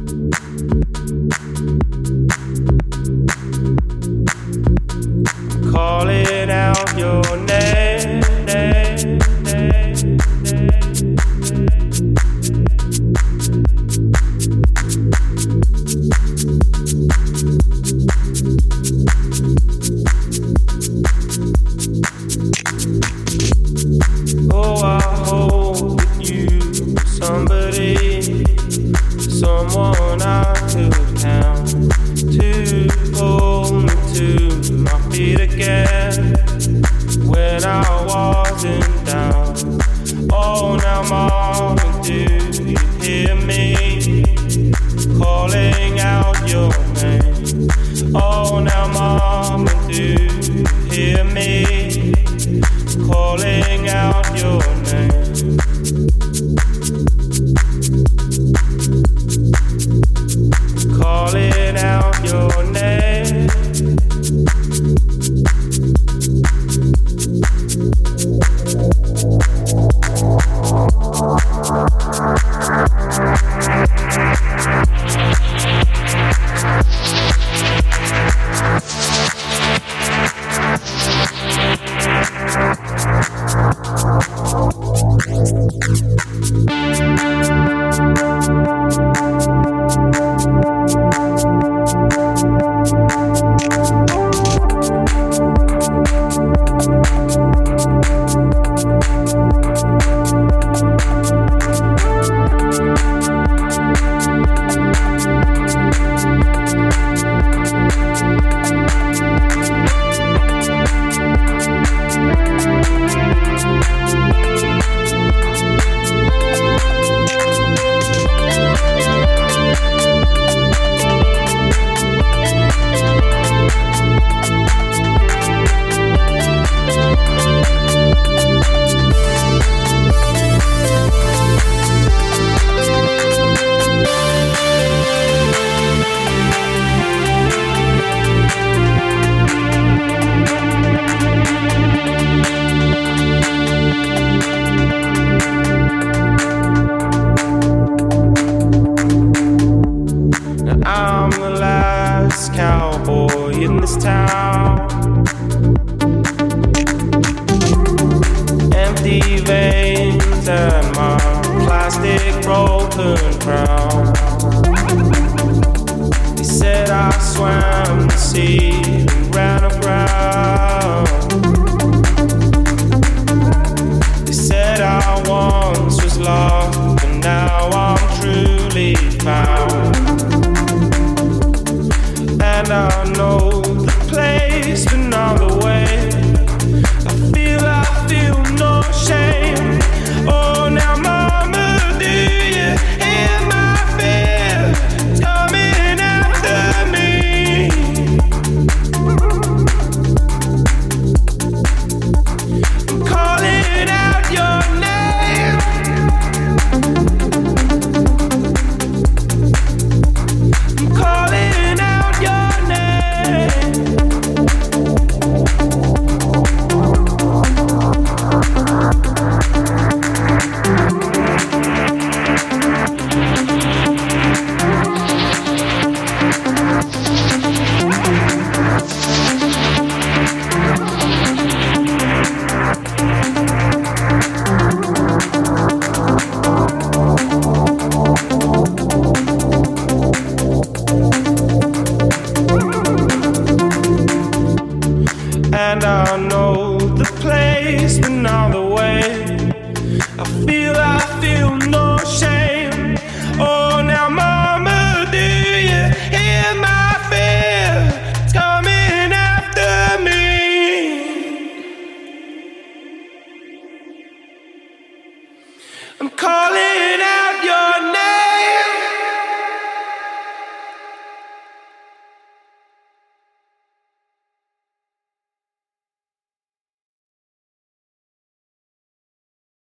Calling out your name, name, name, name. Oh, I hope that you are somebody, someone I could count to pull me to my feet again when I wasn't down. Oh, now mama, do you hear me calling out your name? Oh, now mama, do you hear me calling out your name? Calling out your name. I'm the last cowboy in this town. Empty veins and my plastic broken crown. They said I swam the sea and ran aground. They said I once was lost, but now I'm truly found. And I know the place, but not the way. I feel no shame. Oh, now mama, do you hear my fear? It's coming after me. I'm calling out your name. I'm calling out your name. And I know the place, but not the way.